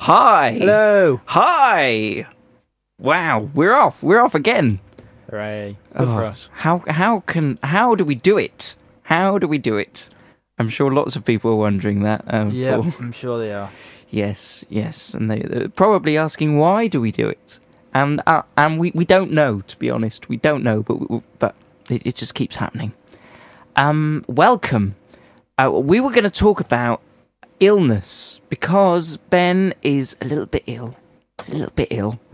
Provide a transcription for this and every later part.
Hi. Hello. Hi. Wow, we're off. We're off again. Hooray. Good for us. How do we do it? How do we do it? I'm sure lots of people are wondering that. Yeah, I'm sure they are. Yes, and they're probably asking why do we do it? And we don't know, to be honest. We don't know, but it just keeps happening. Welcome. We were going to talk about illness because Ben is a little bit ill. Little bit.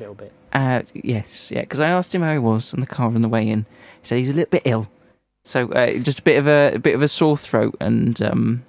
Yes, because I asked him how he was in the car on the way in. He said he's a little bit ill, so just a bit of a sore throat and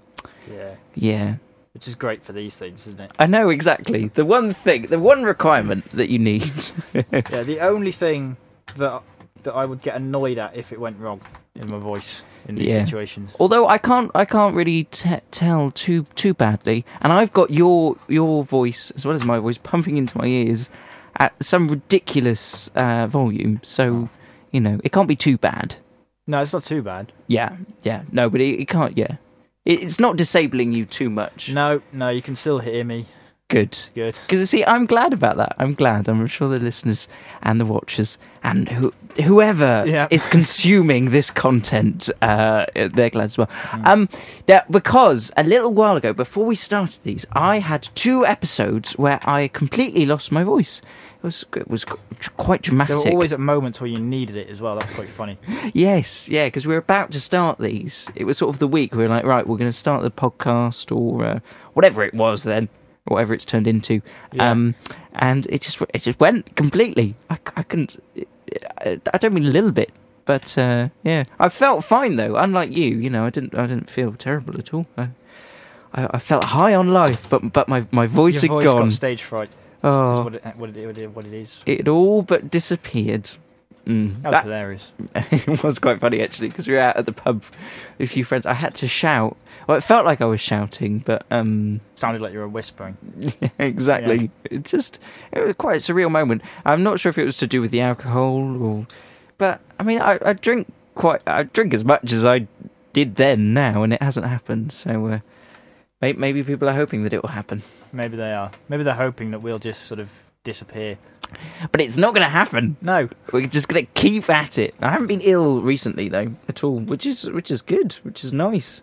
yeah. Which is great for these things, isn't it? I know exactly the one requirement that you need. Yeah, the only thing that I would get annoyed at if it went wrong in my voice in these situations. Although I can't really tell too badly, and I've got your voice as well as my voice pumping into my ears at some ridiculous volume, so it can't be too bad. No, it's not too bad. Yeah, no, but it can't. Yeah, it's not disabling you too much. No, you can still hear me. Good. Because, see, I'm glad about that. I'm glad. I'm sure the listeners and the watchers and whoever is consuming this content, they're glad as well. Because a little while ago, before we started these, I had 2 episodes where I completely lost my voice. It was quite dramatic. There were always at moments where you needed it as well. That was quite funny. Yes, because we were about to start these. It was sort of the week we were like, right, we're going to start the podcast or whatever it was then. Whatever it's turned into, and it just went completely. I couldn't. I don't mean a little bit, but I felt fine though. Unlike you, I didn't feel terrible at all. I felt high on life, but my voice Your had voice gone. got stage fright. Oh, what it is. It all but disappeared. That was hilarious. It was quite funny actually because we were out at the pub with a few friends. I had to shout. Well, it felt like I was shouting, but sounded like you were whispering. Exactly. Yeah. It was quite a surreal moment. I'm not sure if it was to do with the alcohol but I mean, I drink as much as I did then now, and it hasn't happened. So maybe people are hoping that it will happen. Maybe they are. Maybe they're hoping that we'll just sort of disappear. But it's not going to happen. No, we're just going to keep at it. I haven't been ill recently though at all, which is good, which is nice.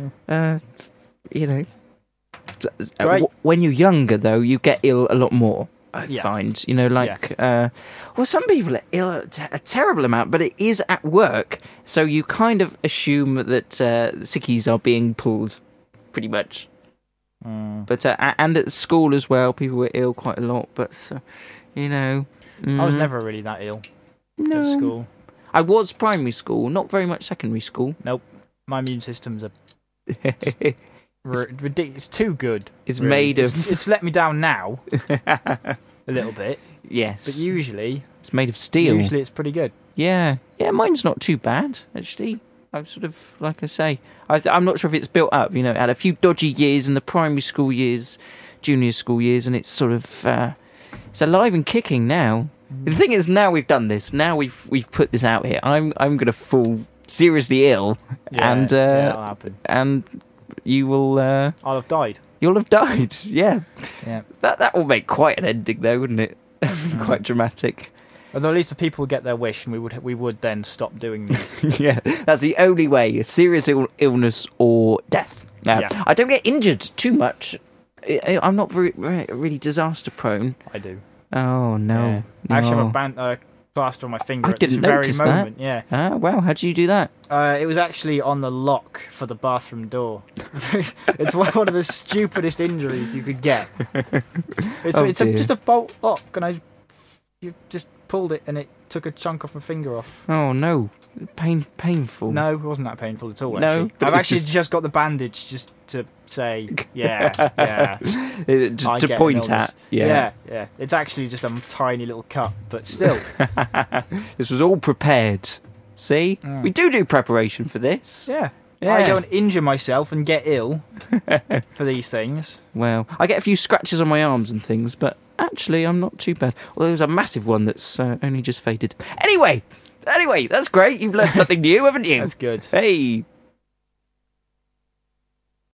Great. When you're younger though, you get ill a lot more. I find, some people are ill a terrible amount, but it is at work, so you kind of assume that sickies are being pulled, pretty much. But and at school as well, people were ill quite a lot. But I was never really that ill at school. I was primary school, not very much secondary school. Nope, my immune system's ridiculous. It's too good. It's really. Made of. It's let me down now a little bit. Yes, but usually it's made of steel. Usually it's pretty good. Yeah. Mine's not too bad actually. I'm sort of, like I say, I'm not sure if it's built up. I had a few dodgy years in the primary school years, junior school years, and it's sort of it's alive and kicking now. The thing is, now we've done this. Now we've put this out here. I'm going to fall seriously ill, and that'll happen. And you will. I'll have died. You'll have died. Yeah. Yeah. That will make quite an ending, though, wouldn't it? Quite dramatic. Although at least the people would get their wish, and we would then stop doing these. Yeah, that's the only way: a serious illness or death. I don't get injured too much. I'm not really disaster prone. I do. Oh no! Yeah. I actually have a plaster on my finger. I at this didn't very notice moment. that. Yeah. Ah, wow! How did you do that? It was actually on the lock for the bathroom door. It's one of the stupidest injuries you could get. It's just a bolt lock, and you just pulled it, and it took a chunk off my finger off. Oh no! Painful. No, it wasn't that painful at all. No, actually. I've actually just got the bandage just to say, to point at. Yeah. It's actually just a tiny little cut, but still. This was all prepared. See, we do preparation for this. Yeah. I don't injure myself and get ill for these things. Well, I get a few scratches on my arms and things, but actually I'm not too bad. Although there's a massive one that's only just faded. Anyway, that's great. You've learned something new, haven't you? That's good. Hey.